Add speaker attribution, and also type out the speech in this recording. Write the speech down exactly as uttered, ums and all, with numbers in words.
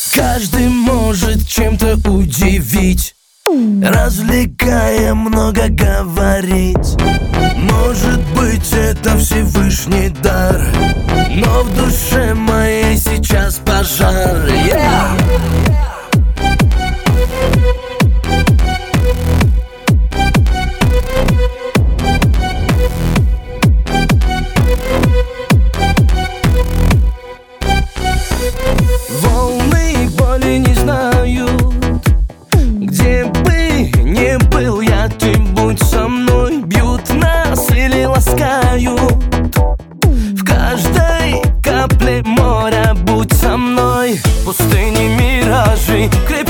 Speaker 1: Каждый может чем-то удивить, развлекая, много говорить. Может быть, это Всевышний дар, но в душе моей сейчас пожар. yeah! Волны боли не знают, где бы ни был я, ты будь со мной. Бьют нас или ласкают, в каждой капле моря будь со мной. Пустыни, миражи, крепкие